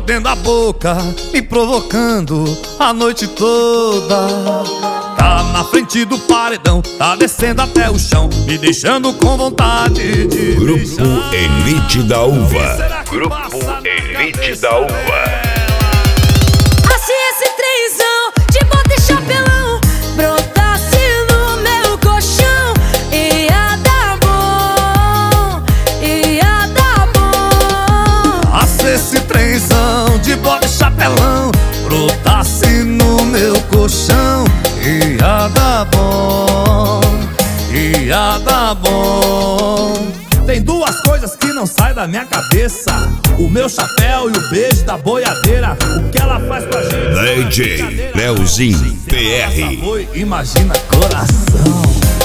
mordendo a boca, me provocando a noite toda. Tá na frente do paredão, tá descendo até o chão, me deixando com vontade de Grupo Elite da Uva. Grupo Elite da Uva. Se esse trenzão de bota e chapelão brotasse no meu colchão, ia dar bom, ia dar bom. Se esse trenzão de bota e chapelão brotasse no meu colchão, ia dar bom, ia dar bom. Tem duas coisas que não saem da minha cabeça: o meu chapéu e o beijo da boiadeira. O que ela faz com a gente? DJ Leozinho PR. Boi, imagina coração.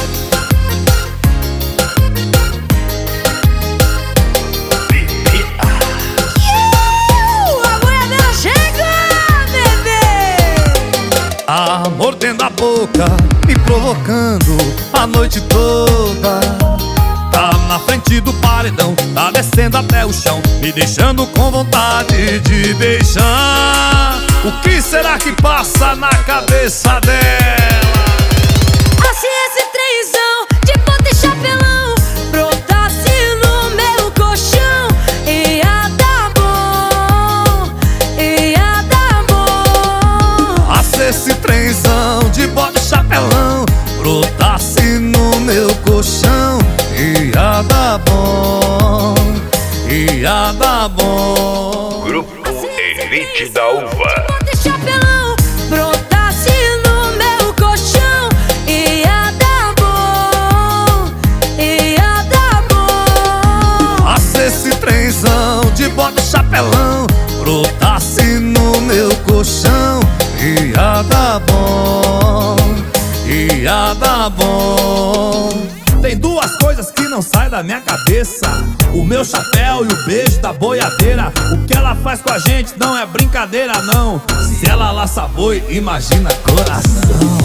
A boiadeira chega, bebê. Mordendo a boca, me provocando a noite toda. Tá na frente do paredão, tá descendo até o chão, me deixando com vontade de beijar. O que será que passa na cabeça dela? Se esse trenzão de bota e chapelão brotasse no meu colchão, ia dar bom, ia dar bom. Se esse trenzão de bota e chapelão brotasse no meu colchão, ia dar bom, ia dar bom. Grupo Elite da Uva. Bota e chapelão brotasse no meu colchão, ia dar bom, ia dar bom. Se esse trenzão de bota e chapelão brotasse no meu colchão, ia dar bom, ia dar bom. Tem duas coisas que não saem da minha cabeça: o meu chapéu e o beijo da boiadeira. O que ela faz com a gente não é brincadeira não. Se ela laça boi, imagina coração.